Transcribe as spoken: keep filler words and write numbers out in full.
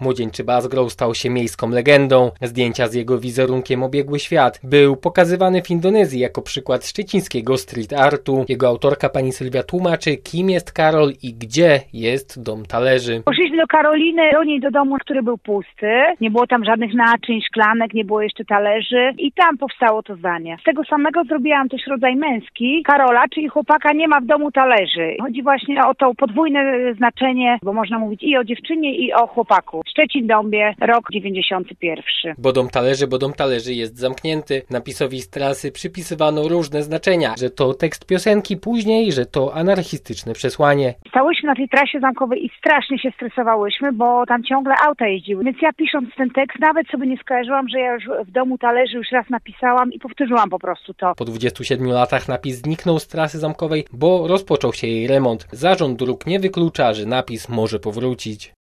Młodzieńczy Bazgrow stał się miejską legendą. Zdjęcia z jego wizerunkiem obiegły świat. Był pokazywany w Indonezji jako przykład szczecińskiego street artu. Jego autorka pani Sylwia tłumaczy, kim jest Karol i gdzie jest dom talerzy. Poszliśmy do Karoliny, do niej do domu, który był pusty. Nie było tam żadnych naczyń, szklanek, nie było jeszcze talerzy i tam powstało to zdanie. Z tego samego zrobiłam też rodzaj męski. Karola, czyli chłopaka, nie ma w domu talerzy. Chodzi właśnie o to podwójne znaczenie, bo można mówić i o dziewczynie, i o chłopaku. Szczecin-Dąbie, rok dziewięćdziesiąty pierwszy. Bo dom talerzy, bo dom talerzy jest zamknięty. Napisowi z trasy przypisywano różne znaczenia, że to tekst piosenki, później, że to anarchistyczne przesłanie. Stałyśmy na tej trasie zamkowej i strasznie się stresowałyśmy, bo tam ciągle auta jeździły. Więc ja pisząc ten tekst nawet sobie nie skojarzyłam, że ja już w domu talerzy już raz napisałam i powtórzyłam po prostu to. Po dwudziestu siedmiu latach napis zniknął z trasy zamkowej, bo rozpoczął się jej remont. Zarząd dróg nie wyklucza, że napis może powrócić.